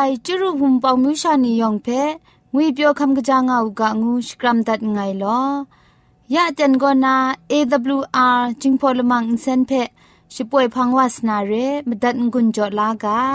จุรุหุมปองมิวชานียองเพงุยเปียวคำกะจางเอากะงูสกรัมดัดไงลอยะจันกอนา AWR จิงพอลมังอินเซนเพช่วยพังวาสนาเรมดัดงุนจอลากา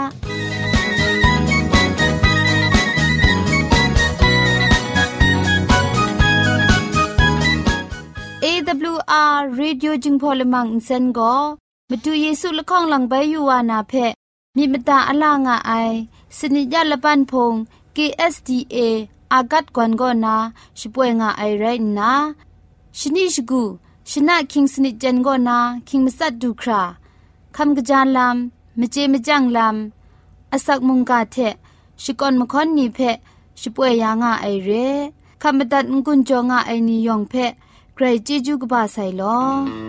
AWR Radio จึงพอลมังอินเซนก็มาดูเยซูละข้องหลังใบยูวานาเพมีมตาอลางอไอสนิยาละปันพง KSDA อากัดกวนก็นาช่วยงาไอไรนะชนิชกูชนะคิงสนิจันก็นาคิงมัสัดดูคราคำกระจานลำมเจมจังลำอาศักมุงกาเทชิกอนมคอนนีเพช่วยยางาไอเรคำบัดงกุนจงาไอนิยองเพใครจีจูกบาไซลอ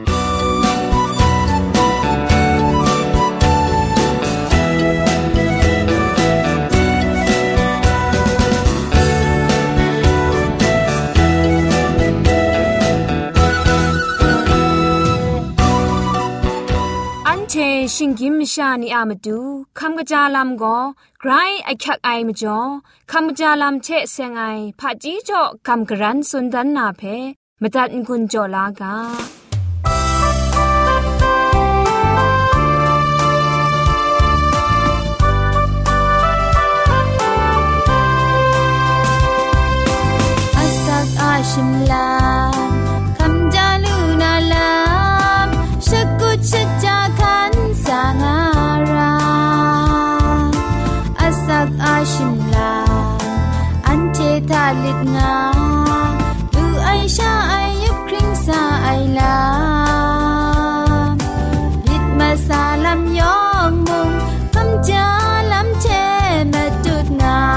ชิงกิมชานีอามาดูคำกระจาลำก็ไกรไอคักไอมาจ่อคำกระจาลำเชะเซงไอผาจีจ่อคำกระรันสุนดันนาเพมาตัดกุญจ่อลากาอาสักอาชิมลาคำจาลูนาลามชะกุชะจาสางาราอาสักอาชิมลาอันเททาลิดงาดูไอชาไอยุบคริงซาไอลาลิดมาซาลำยองมุงคำจาลำเทมาดุดงา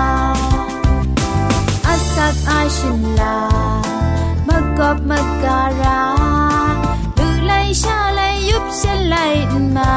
อาสักอาชิมลามากบมากการาดูไลชาไลยุบเชลัยมา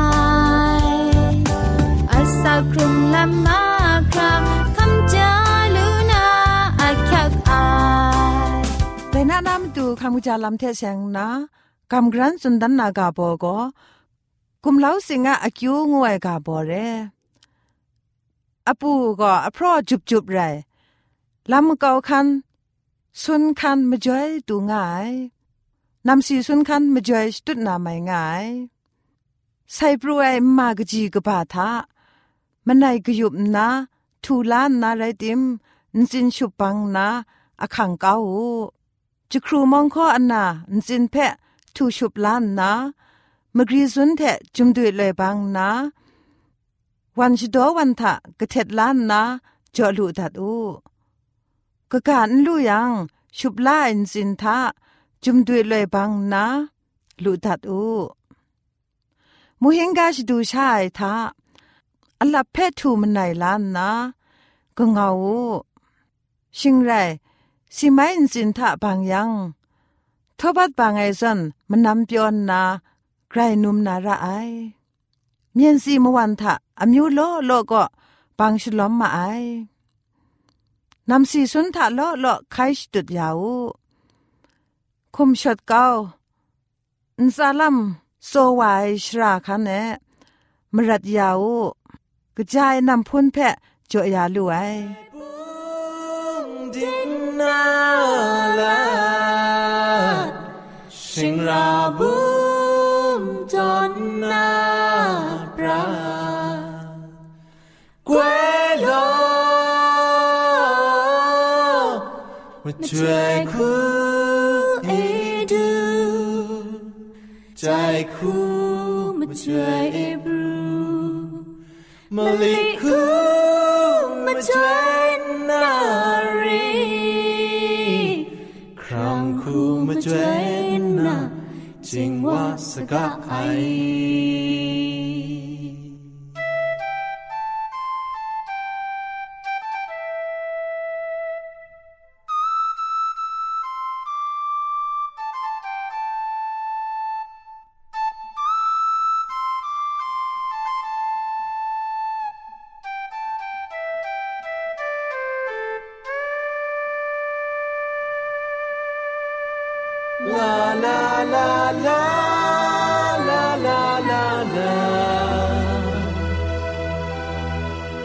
อาสาครุมลำมาคราคำจาลูนาอาคักอายแต่น่านำดูคำจาลำเทเสงนะคำกรันสุนดันนากาโบก็กุมเล้าสิงะอากิวงวยกาโบเรอปูก็อพรอจุบๆไรลำเกาคันสุนคันมาจ่อยดูง่ายนำสีสุนคันมาจ่อยตุดนาไม่ง่ายใส่ปรวยมากจีกบาทามันไหนกยุบนะทูลานนะไรติมนจินชุปังนะอขังเก้าจะครูมองข้ออันนะนจินเพะทูชุบลานนะมกรีสุนเทจุมด้วยเลยบังนะวันชิดอวันทะกะเท็ดลานนะจอลุดัดอูกะการลู่ยังชุบลาอินจินทะจุมด้วยเลยบังนะลุดัดอูมูเฮงกาชดูชายทาอัลลับเพทูมันไหนล้านนะก็เงาชิงไรสิไม่อินสินทะบางยังทบัดบางไอซันมันนำเปียนนาใครนุ่มนาระไอเมียนซีมวันทะอามิวโลโลก็บางฉลอมมาไอนำสีสุนทะโลโลไคชตุดยาวคุมชดเก้าอินซาลัมโซวายชราคันเนมรัดยาวกระจายนำพุ่นแพะจ่อยาลุไอดินนาลาสิงราบุมจนนาปรากวยโลมาช่วยคู่เอดูใจคู่มาช่วยเอบรูมาลิคู่มาช่วยนารีครองคู่มาช่วยนาจิงว่าสกะไอ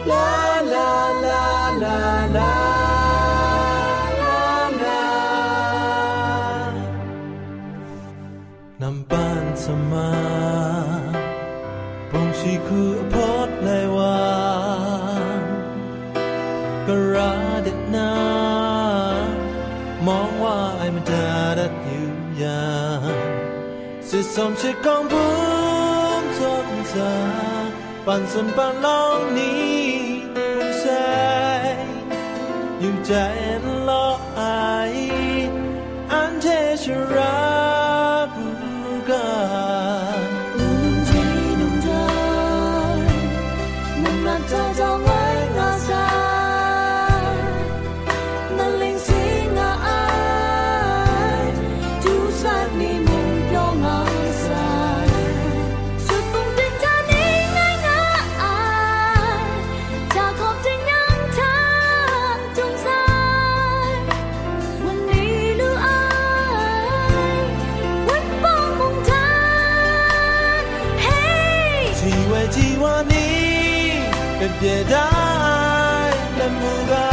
la la la la laนำปานสมาปงชีคือพอดเลยวากระราเด็ดนามองว่าไอ้มันจะดัดอยู่อย่างสิสมชิดกองบุ้มสนใจปั่นสนปั่นลองนี้ปุ่มแสอยู่ใจล้อไออันเทชราบุกา无论几浓的能让朝朝为那山能令心啊爱就算你梦有那山说风筝它你爱那爱家靠近阳台中山问你路爱问帮梦谈嘿ที่ไว้ที่ว่านี้ก็เดียได้และมูกา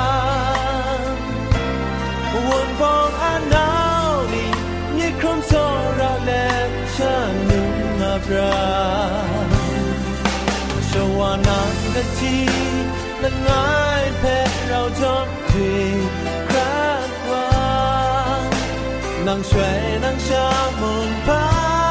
วนฟองอันหนาวนี้มีคมโซราและฉันนุ่งมาปราชวานังกะทีและง่ายแพ้เราจบที่คราดวางนางช่วยนางชามุนพา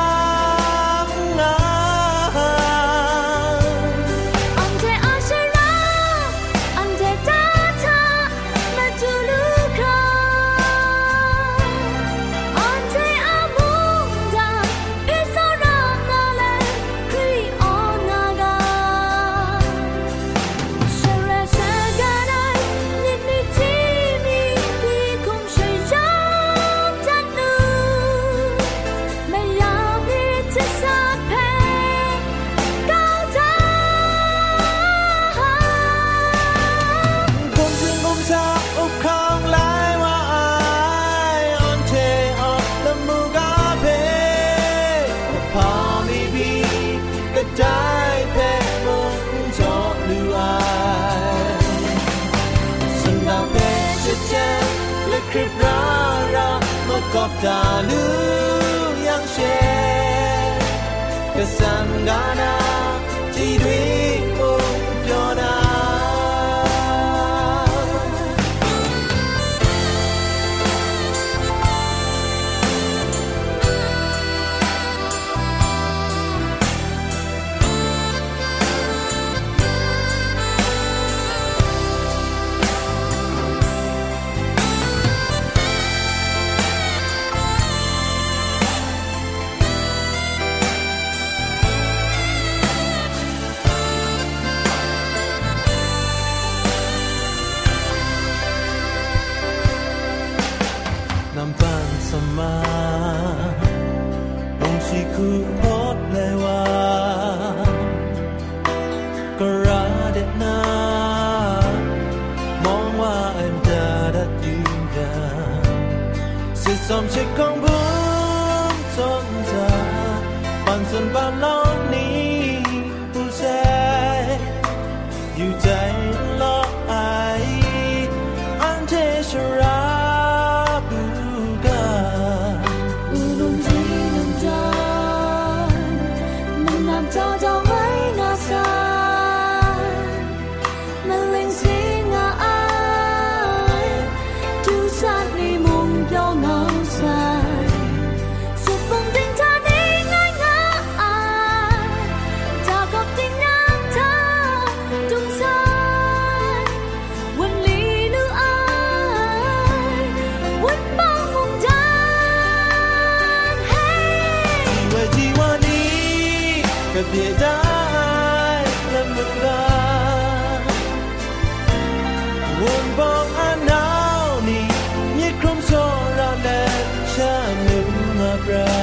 คลิปราราเมื่อกอบตาลูยังเชกสันกานาที่ด้วยมุกยอนามาบงชีคือพอดเลยว่ากระราเด็ดนามองว่าไอ้มันจะดัดอยู่อย่างสิสมชิดของบุ้มสนใจปั่นสนปั่นลองนี้ผู้แสอยู่ใจล้อไออันเทชรา朝朝为那山能令心啊爱就算你梦有那山说风筝它你爱那爱家靠近阳台中山问你路爱问帮梦谈嘿ที่ไว้ที่ว่านี้ก็เดียได้และมึงลาวนบองอันหนาวนี้มีคมโซราและฉันนึงมาปรา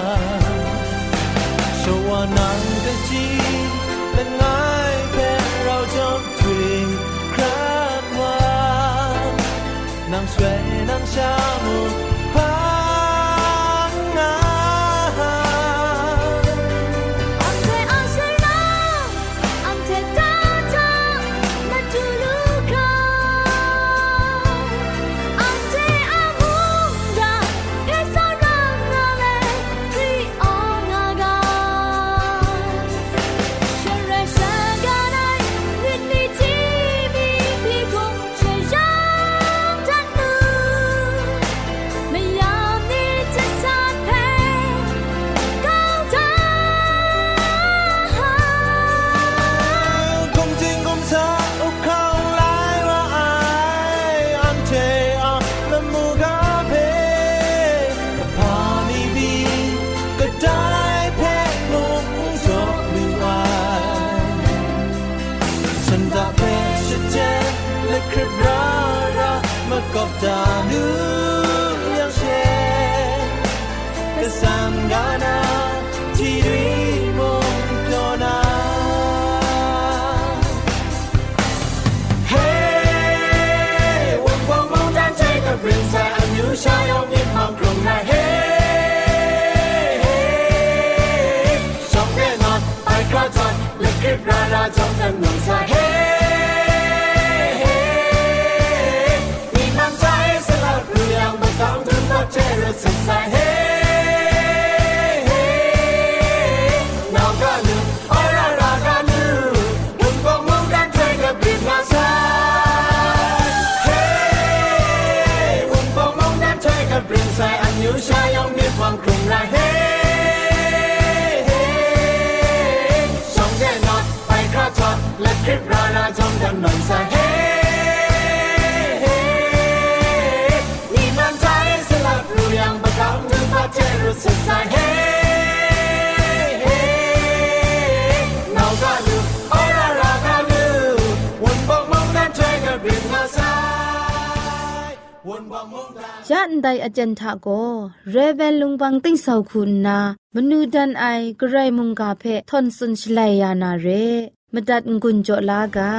ชวานังกะจีและง่ายแพ้เราจบที่คราดวางนางสวยนางชามุพา安泰阿谁啦，安泰大他。 กตานูยังเชกสัมกานาที่รีมงโยนาเฮ้วันวงมองด้านใจกับเรื่องสายอันยูชายองยิ้มมองกลุ่มนายเฮ้ช่องแน่นอนไปกระจัดและคลิปราจงกันหนุ่มสายเฮ้เจริญสุดสายเฮ้นาวกาลูอารารากาลูบุญกองมองกันใจกับบิดมาสายเฮ้บุญกองมองกันใจกับบิดสายอันยูชายองมีความคลุมลายเฮ้ช่องแน่นอนไปกระชับและคลิปราจงกันหน่อยสายเฮ้ยังประกำถึงพระเจ้ารู้สึกสายเฮ้นาวกาลูอารารากาลูวนบอกมองด้านใจกับบิดมาสายวนบอกมองด้านจันไดอาจารย์ทาโกเรเบลลุงบังติ้งสาวคุณนามนูดันไอกระไรมุงกาเพทอนสุนชลัยยานาเรมดัดงุนโจลากา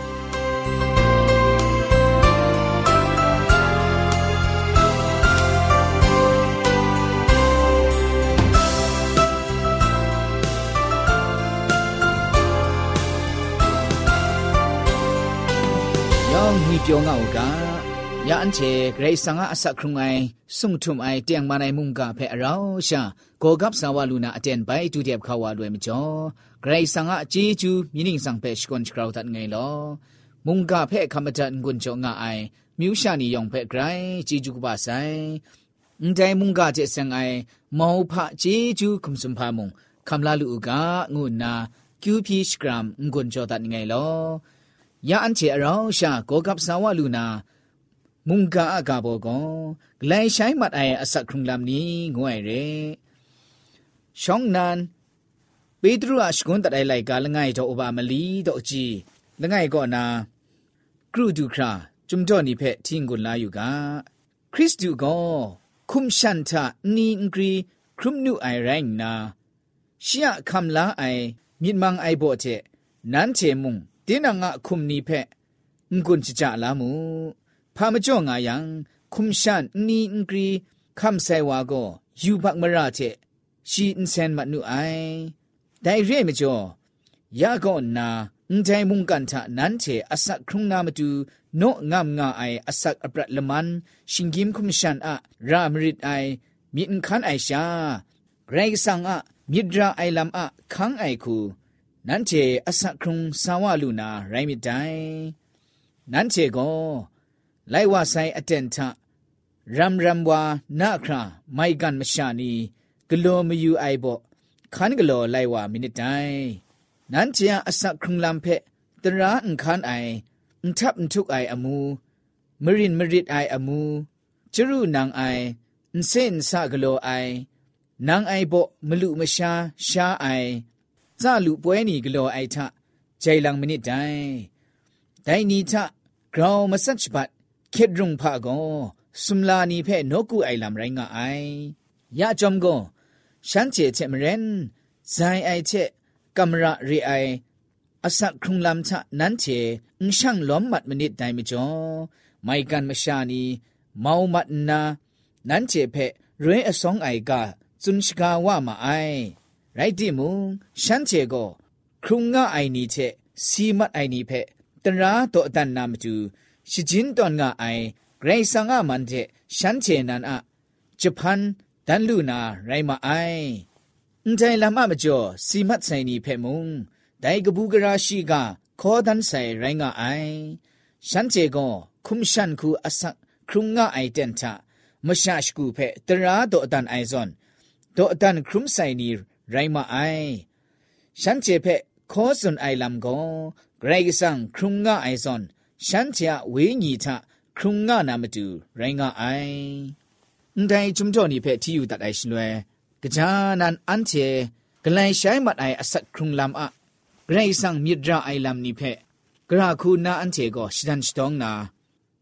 มีเปียวเงากายาอันเชเกรซังอาสักครุงไอสุงทุมไอเตียงมาในมุงกาเพอเราชาโกกับสาวาลูนาอเตนไปดูเดียบขาวาด้วยมิจ่อเกรซังอาจีจูมินิงสังเพชกอนชกราวตัดไงลอมุงกาเพคำจัดกุนจ่องาไอมิวชานียองเพไกรจีจูกบาไซใจมุงกาเจสังไอมาวพะจีจูคุมสุมพามุงคำลาลูกางูนาคิวพีชกรามกุนจ่อตัดไงลอยาอันเชอเราชาโกกับสาวาลูนามุงกาอากาโบกไกลใช้มัดไออสักครุงลำนี้งวยเรช่องนั้นเปโตรอัชกุนตัดไอไลกาละไงจออบามลีดอกจีละไงก็นากรูดูคราจุมจ่อนี่เพทิ้งกุนลาอยู่กาคริสตูก็คุมชันทะนีอิงกรีครุมนูไอแรงนาเชียคำลาไอมิดมังไอโบเจนั้นเชมุงเดินังอะคุมนีเพงกุนจิจ่าลามูพามจ่องายังคุมชันนีอิงกรีคำไซวาโกยูบักมราเจชีอินเซนมัดนูไอได้เร่มจ่อยาก่อนนาใจมุงกันทะนั้นเชอสักครุงนามาดูโนงามงาไออสักอปรัดละมันชิงกิมคุมชันอะรามริดไอมีอินคันไอชาไรสังอะมิดราไอลำอะคังไอคูนั้นเจอสักครุงสาวาลูนาไรมิดไดนั้นเจก็ไลว่าไซอเตนทะรำวานาคราไม่กันมชานีกโลมยูไอโบคันกโลไลว่ามินิดไดนั้นเจอสักครุงลำเพตระอันคันไออันทับอันทุกไออมูมริดไออมูจรูนางไออันเซนซากโลไอนางไอโบมลุมชาไอซาลุป่วยนี่กลัวไอทะใจลังมินิดได้แต่นี่ทะกราวมาสัจบัดเข็ดรุงพะกอสุมลานีเพนกูไอลำไรงะไอยาจอมกอฉันเจเจมเรนใจไอเจกัมระรีไออสักครุงลำทะนั้นเจอุช่างล้อมมัดมินิดได้มิจ่อไม่กันมชานีเมามัดนานั้นเจเพเรอสองไอกาจุนชกาว่ามาไอไรดิมุงฉันเจโกครุงงะไอนีเจซีมัดไอนีเพตราโตตันนามจูชิจินตอนงะไอเกรซังอะมันเจฉันเจนันอะญี่ปุ่นดันลูนาไรมาไอใจลำอะมจ่อซีมัดไซนีเพมุงไดกบูกราชีกาขอดันไซไรงะไอฉันเจโกคุมชันคูอสักครุงงะไอเตนทะมชาชกูเพตราโตตันไอซอนโตตันครุมไซนีไรมาไอฉันเจเพขอสุนไอลำกอเกรกสังครุงงะไอซอนฉันเจเวญีทะครุงงะนามาดูไรงะไอได้จุมจ่อนี่เพที่อยู่ตัดไอชนวยกะจานันอันเจกลายใช้มัดไออสักครุงลำอะเกรกสังมิดราไอลำนี่เพกราคูนาอันเจก็ชิดันชตองนา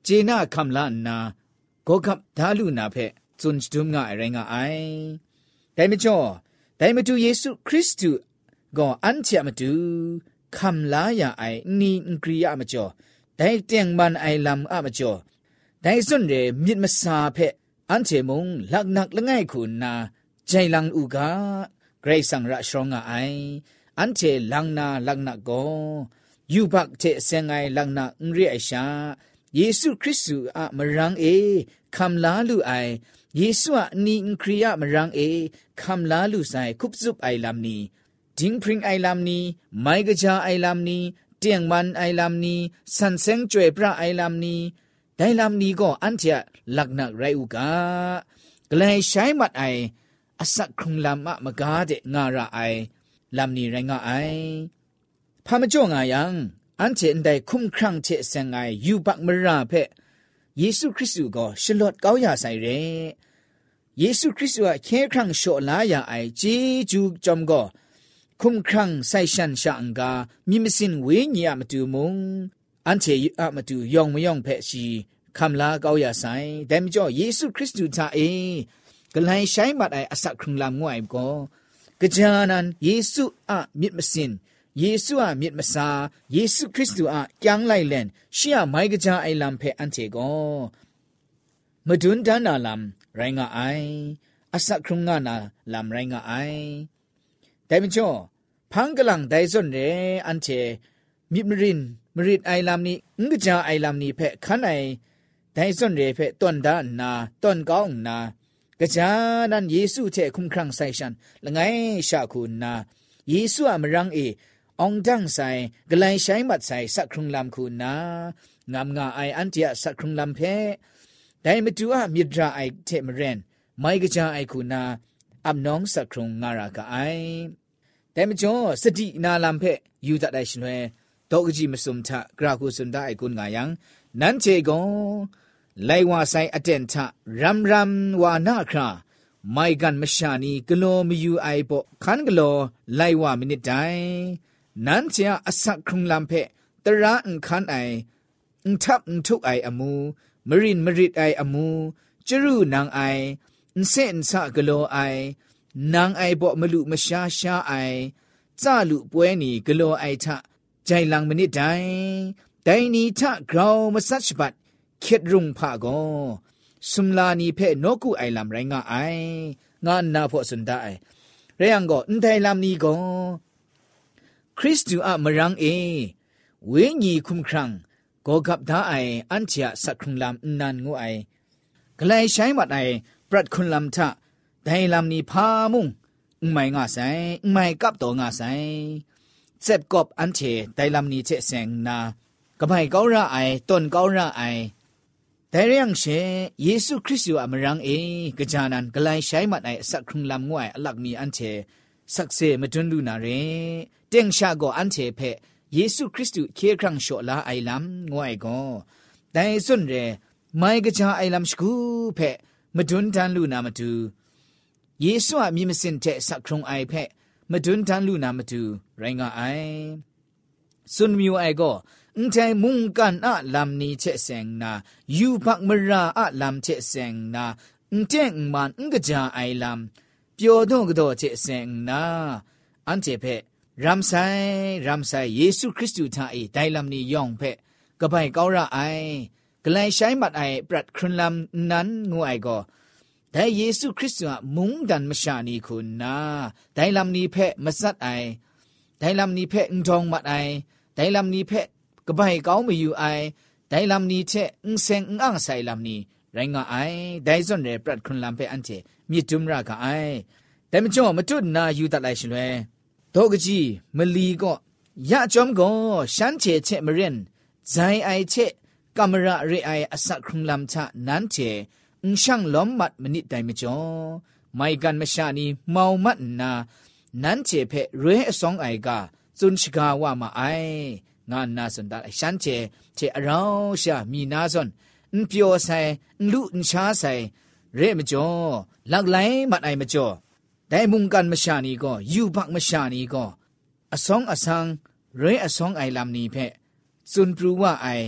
เจน่าคำลานาก็กับดาลูนาเพจุนจุมง่ายไรงไอแต่ไม่จ่อแต่มาดูเยซูคริสต์ก็อันเชื่อมาดูคำลายาไอนี่กริยามาจ่อแต่เตียงมันไอลำอามาจ่อแต่ส่วนเรมิดมาซาเพอันเชมงลักนักละง่ายคุณนาใจลังอุกาเกรซังระชรงไออันเชลังนาลักนักก็ยูบักเทเซงไอลังนักเรียไอชาเยซูคริสต์อะมรังเอคำลาลูไอเยซูอะนี่คริยามรังเอคำลาลูไซคุบซุบไอลำนี้ดิงพริงไอลำนี้ไมกะจาไอลำนี้เตียงมันไอลำนี้สันเซงจวยพระไอลำนี้ได้ลำนี้ก็อันเจะหลักหนักไรอุกากลายใช้มัดไออสักครุงลำอะมกาเดงาระไอลำนี้ไรงาไอพามจ่องายังอันเจนได้คุ้มครั่งเชเซงไงยูบักมราเพเยซูคริสต์ก็ฉลอดเก้ายาใส่เรเยซูคริสต์ว่าแค่ครั้งโชลายาไอจีจูจอมก็คุ้มครั่งใส่ชันช่างกามีมสินเวงียมาดูมุงอันเจยอะมาดูยองไม่ยองเพชีคำลาเก้ายาใส่แต่ไม่จ่อเยซูคริสต์ท่าเอกลายใช้มัดไออสักครึ่งลำงวยก็กระจานันเยซูอะมิดมสินเยซูอะมิดมาซาเยซูคริสต์อะยังไลเลนเชียไมกะจาไอลำเพอันเทโกมดุนดานาลำไรงาไออสักครุงงานาลำไรงาไอแต่ไม่จ่อพังกลังไดซอนเรอันเทมิดมริดไอลำนี้งกะจาไอลำนี้เพคันไอไดซอนเรเพต้นดานาต้นก้องนากะจานันเยซูเทคุ้มครั่งไซชันละไงชาคุณนาเยซูอะมรังเอองดังใส่กลายใช้มัดใส่สักครุงลำคุณนางามงาไออันเจียสักครุงลำเพได้มาดูอะมิดราไอเทมเรนไม่กระจาไอคุณนาอับน้องสักครุงงารากาไอแต่มาจ่อสตินาลำเพยูตัดได้ชนวยตอกจีมาสมทะกราคุสุนได้ไอคุณงายังนั้นเจกงไลว่าใส่อเดนทะรำวานาคราไม่กันมชานีกโลมีอยู่ไอโปคันกโลไลว่ามินิดไดนั้นเจ้าอสักครุงลำเพตระอันคันไอทับทุกไออมูมริดไออมูจรูนางไอเส้นสะกโลไอนางไอบอกมลุมชาไอจ้าลุป่วยนี่กโลไอทะใจลังมินิดไดแต่นี้ทะกราวมาสัชบัดเข็ดรุงพะโกสุมลานีเพนกูไอลำไรงาไองานนาพอสุนได้เรียงก็อุทัยลำนี้ก็คริสต์อะมรังเอเวญีคุมครังก็กับดาไออันเชียสักครุงลำนันงูไอกลายใช้มัดไอปรัดคุณลำทะได้ลำนี้พามุงไม่งาใสไม่กับตัวงาใสเจ็บกบอันเชได้ลำนี้เจแสงนากับให้เการะไอต้นเการะไอแต่เรื่องเชเยซูคริสต์อะมรังเอกะจานันกลายใช้มัดไอสักครุงลำงูไอหลักมีอันเชสักเซมาจนดูนาเรเตียงชาโกอันเทเพเยซูคริสต์เคครั้งโชลาไอลัมงวยโกแต่ส่วนเรไม่กระจาไอลัมสกูเพมาดุนทันลูนามาดูเยซูอะมีมสินเทสักครุงไอเพมาดุนทันลูนามาดูไรงาไอส่วนมิวไอโกอุทัยมุงกันอะลัมนี้เชเซงนายูพักมราอะลัมเชเซงนาอุเจงมันกระจาไอลัมเปียวดงกระโดเชเซงนาอันเจเพรำไซเยซูคริสต์ท่าไอไดลำนี้ย่องเพะกะไปเการะไอกลายใช้มัดไอปรัดครุนลำนั้นงูไอก็แต่เยซูคริสต์มุงดันมชานีคุณนาไดลำนี้เพะมาสัดไอไดลำนี้เพะทองมัดไอไดลำนี้เพะกะไปเกาไม่อยู่ไอไดลำนี้เชเซงอ่างใส่ลำนี้ไรงาไอไดส่วนเรปรัดครุนลำเพะอันเจมีจุมรากะไอแต่ไม่จ่อมาจุดนาอยู่ตัดไอชลวยโตกจีมลีก็ยะจอมก็ฉันเชมเรนใจไอเชกัมระเรไออสักครุงลำทะนั้นเชช่างล้อมมัดมนิดได้ไม่จ่อไม่กันไม่ชานีเมามัดนานั้นเชเพเรสองไอกาจุนชกาว่ามาไองานนาสนดาฉันเชเราชามีนาซอนเปียวใส่ลุชาใส่เรไม่จ่อหลักไหลมัดไอไม่จ่อแต่มุงกันมชานีก็ยูบักมชานีก็อสองอสังเรอสองไอลำนี้เพจุนปรูว่าไอ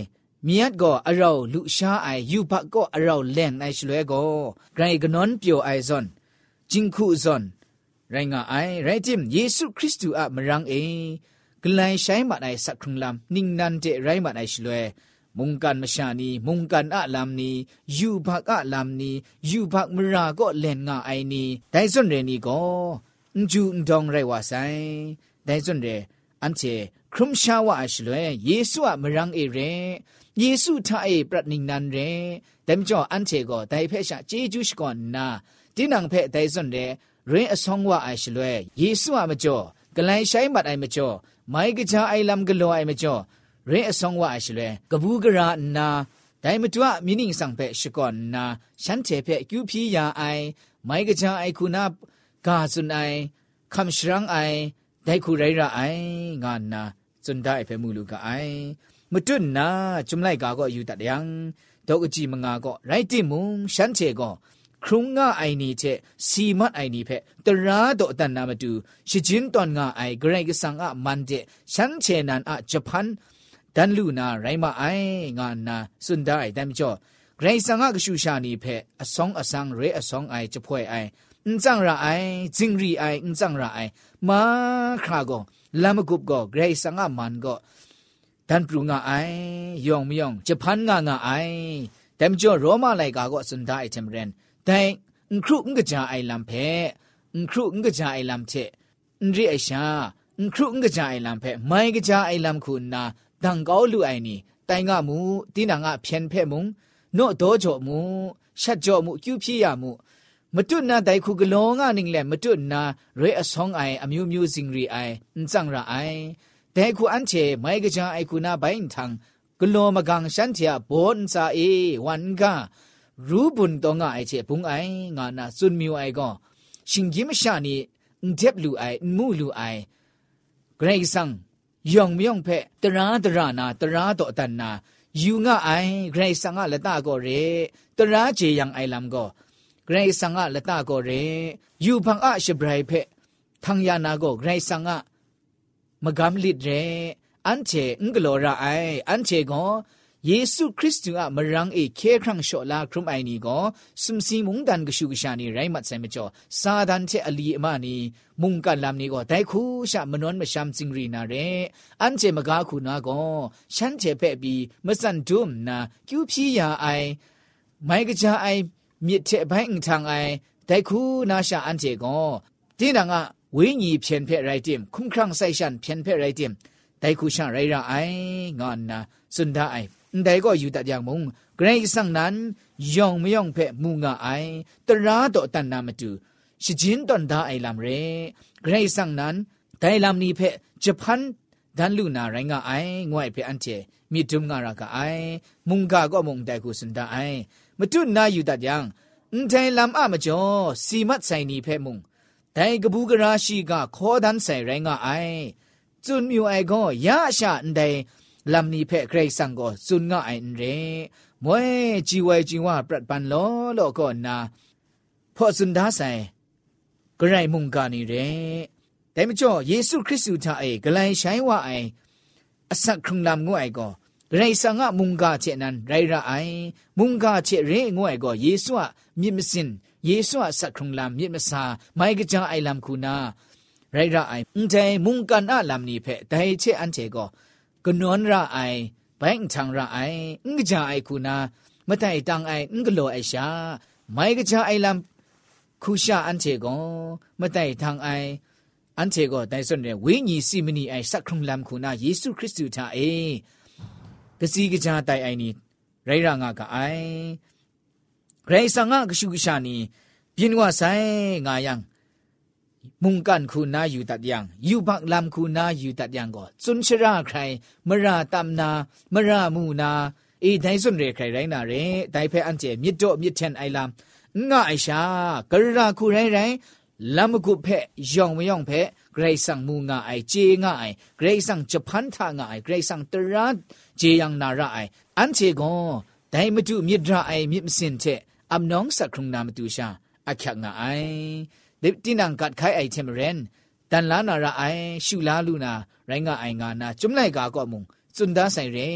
มียดก็อเราลุชาไอยูพักก็อเราแรงไอชลวยก็ไกรกนอนเปียวไอซอนจิงคูซอนไรงาไอไรจิมเยซูคริสต์อะมรังเอกลายใช้มาไอสักครึ่งลำนิ่งนันเจไรมาไอชลวยมุงกันมชานีมุงกันอะลำนี้ยูพักอะลำนี้ยูพักมราก็แรงงาไอนี้ได้ส่วนเรนี้ก็จูนดองไรว่าไซได้ส่วนเรอันเจครุมชาวะชลวยเยซูอะมรังเอเรเยซูท่าเอปรัดนิงนันเรแต่มจ่ออันเจก็ได้เพชะเจจูชก่อนนาที่นังเพได้ส่วนเรเรอสองว่าไอชลวยเยซูอะมจ่อกลายใช้บัดไอมจ่อไม่กระจาไอลำกลัวไอมจ่อเรอสองว่าไอชลวยกบูกระนาได้มาตัวมินิงสังเพชก่อนนาฉันเทเพกิวพียาไอไม่กระจาไอคุณากาสุนไอคำชรังไอได้คูไรระไองานนาจนได้เพมูลูกไอมาจุนนาจุมไลกาก็อยู่ตัดยังดอกจีมังกาก็ไรติมุงฉันเชก็ครุงง่าไอนี้เชสีมัดไอนี้เพตราดอตันนามาดูชิจินตอนง่าไอเกรกสังอะมันเจฉันเชนันอะญี่ปุ่นดันลูนาไรมาไองานนาสุนได้แต่มจ่อเกรสังอะกชูชานีเพอสองอสังเรอสองไอจะพ่วยไอจังระไอจิงรีไอจังระไอมาคราก็ลามกุบก็เกรสังอะมันก็ดันปรุงไอยองไม่ยองญี่ปุ่นงาไอแต่มจ่อโรมาไลกาก็สุนได้เทมเรนแต่ครุงกะจาไอลำเพครุงกะจาไอลำเชเรียชาครุงกะจาไอลำเพไม่กะจาไอลำคุณนาดังเกาลุไอนี่แต่งามูตีนังอะเพียนเพมุงโนโตโจมูชัดโจมูคิวพี่ยามูมาจุนนาไดคุกลงานิงแหลมาจุนนาเรอสองไออมิวมิวซิงรีไอจังระไอแต่คูอันเชไม่กะจาไอคุณาไปทังกโลมกังฉันเทียบนซาเอวันการู้บุญตองไอเจปุงไองานาซุนมิวไอก็ชิงกิมชานีเจ็บลูไอมูลูไอเกรซังยองมยองเพตรานาตราโตตันนายูงาไอเกรซังอะละตาก็เรตราเจยังไอลำก็เกรซังอะละตาก็เรยูพังอะชบไรเพทังยานาก็เกรซังอะมกำลิดเรอันเจงกโลระไออันเจก็เยซูคริสต์อะมรังเอเคครั้งโชลาครุมไอนี้ก็สมสีมุงดันกชูกชานีไรมัดไซมจ่อซาดันเทอลีมานีมุงกันลำนี้ก็แต่คูชะมนวนมชามจิงรีนาเรอันเจมกาคูนาก็ฉันเจเปบีมสันดุมนาคิวพี่ยาไอไม่กระจาไอมีเทไปอิงทางไอแต่คูนาชาอันเจก็ที่นังอะวิญญเพียนเพไรติมคุ้มครั้งไซชันเพียนเพไรติมแต่คูชาไรระไองอนนาสุนทาไอแต่ก็อยู่แต่อย่างมุงเกรซังนั้นยองไม่ยองเพะมุงไอตราโตตันนามาดูชิจินตอนดาไอลำเรเกรซังนั้นแต่ลำนี้เพะญี่ปุ่นดันลูนาไรงาไองวยเพะอันเจมีดุมงารากาไอมุงกาก็มุงแต่กูสุนทาไอมาดูนาอยู่แต่อย่างแต่ลำอะมาจ่อสีมัดใส่นี้เพะมุงแต่กบูกราชีกาขอดันใส่ไรงาไอจุนมิวไอก็ยาชาแต่ลำนี้เพะเกรซังก็สุนง่ายเรมวยจีวจีว่าปรัดปันโลก็นาพอสุนดาใส่ก็ไรมุงกานีเรแต่ไม่จ่อเยซูคริสต์ท่าไอก็เลยใช้ว่าไอสักครึ่งลำงวยก็เกรซังอะมุงกาเจนั้นไรระไอมุงกาเจเรงวยก็เยซูอะมิมสินเยซูอะสักครึ่งลำมิมสาไม่กระจาไอลำคูนาไรระไอแต่มุงกันอะลำนี้เพะแต่เจอันเจก็กนวนระไอไปทางระไองจาไอคูนามาแต่ตังไองโลไอชาไม่กจาไอลำคูชาอันเชกมาแต่ทางไออันเชกแต่ส่วนเรวิญญสีมณีไอสักครุงลำคูนาเยซูคริสต์ท่าเอกสีกจาไตไอนี้ไรร่างกะไอไรสังกชูกชานียินว่าไซงายังมุงกันคูนาอยู่ตัดยังยูบักลำคูนาอยู่ตัดยังก็สุนชราใครมราตำนามรามูนาได้สุนเรใครไรนาเรได้เพออันเจมิดโดมิดเทนไอลำง่ายชากระคูไรลำกุเพยองไม่ยองเพเกรซังมูง่ายเจง่ายเกรซังจะพันธะง่ายเกรซังตรัสเจยังนาระไออันเจก็ได้มาดูมิดระไอมิดสินเทอำน้องสักครุงนามาดูชาอักขะง่ายเด็กที่นังกัดไข่ไอเทมเรนดันลานาระไอชูลาลูนาไรงาไองานาจุมไลกาก็มุงสุนดาใส่เร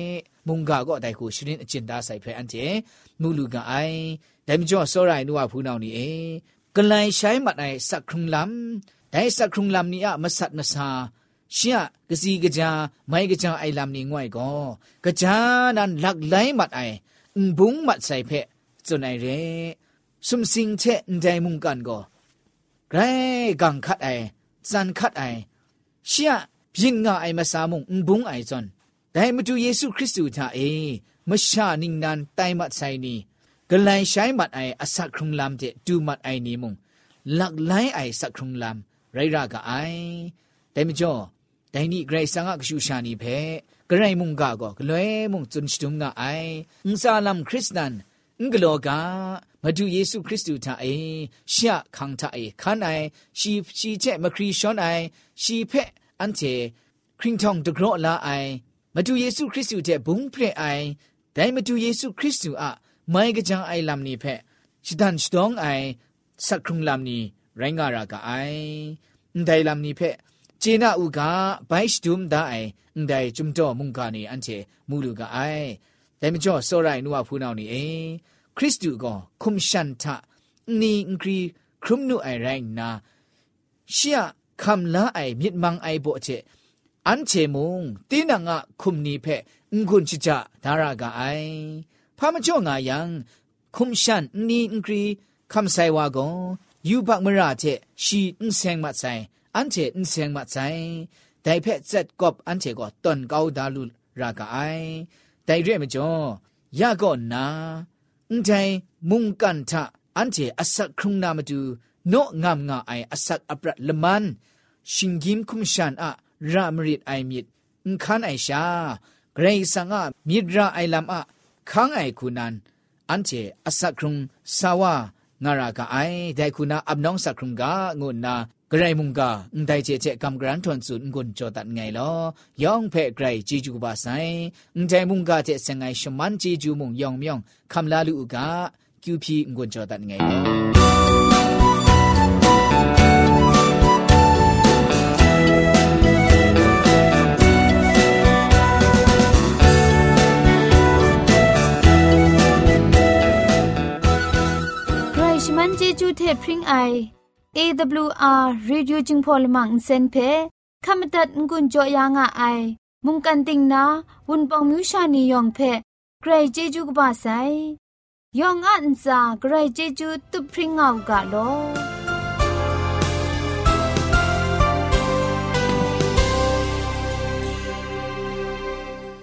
มุงกาก็ได้คูชรินอจินดาใส่เพอันเจมูลูกาไอแต่ไม่จ่อสอไรนัวผู้นานี่เอกลายใช้มัดไอสักครุงลำได้สักครุงลำนี้อะมาสัตนาซาเชียกสีกะจาไม่กะจาไอลำนี้ง่วยก็กะจานั้นหลักไหลมัดไอบุ้งมัดใส่เพจนไอเรสุมสิงเชนใจมุงกันก็ไรกังคัดไอจันคัดไอเชียยินงาไอมาสามุงบุ้งไอจนแต่มาดูเยซูคริสต์ท่ามชานิงนันไตมัดใส่นี่กลายใช้มัดไออสักครุงลำเจดูมัดไอนี้มุงหลักไหลไอสักครุงลำไรรากะไอแต่ไม่จ่อแต่นี่ไกรสังกชูชานีเพกระไรมุงกาก็กลอยมุงจนชุมงาไออุซาลัมคริสตันกโลกามาดูเยซูคริสต์ท่าเชียคังท่าขันไอชีเจมาครีชอนไอชีเพอันเจคริงทองตะโกรลาไอมาดูเยซูคริสต์เจบุ้งเพลไอแต่มาดูเยซูคริสต์อะไม่กระจังไอลำนี้เพชิดันชดองไอสักครุงลำนี้ไรงารากาไอได้ลำนี้เพเจน่าอุกาไปชดุมได้ได้จุมจ่อมุงกานีอันเจมูลูกาไอแต่ไม่จ่อสอไรนัวผู้นานี่คริสต์ก็คุมชันทะนี่อังกฤษครุมนูไอแรงนาเชียคำละไอมิดมังไอโบเจอันเชมุงตีนังอะคุมนี้เพงุนจิจะดารากาไอพามาจ่องายังคุมชันนี่อังกฤษคำไซวาก็ยูบักมราเจชีอินเซงมาไซอันเจอินเซงมาไซแต่เพเจ็ดกบอันเจก็ตนเกาดาลุรากาไอแต่เรื่องมาจ่อยาก็นาใจมุงกันทะอันเจอสักครุงนามาดูโนงามงาไออสักอัปรัละมันชิงกิมคุมชันอะรามริดไอมิดคันไอชาเกรซังอะมิดราไอลำอะคังไอคุนันอันเจอสักครุงสาวางารากาไอได้คุณาอับน้องสักครุงกางุนนากระไรมุงกาได้เจเจกำกรันทนสุนกุนจอตัดไงลอยองเพ่ไกรจีจูบาไซได้มุงกาเจเสงไงชมันจีจูมุงยองมยองคำลาลูกาคิวพีกุนจอตัดไงลอมันเจจูเทพริงไอ AWR Radio จึงพอลมังเซนเพขมตัดงุนจอยางอไอมุงกันติงนาวุนปองมิวชานียองเพเกรเจจูกบาไซยองอันซาเกรเจจูตุพริงเอากาโล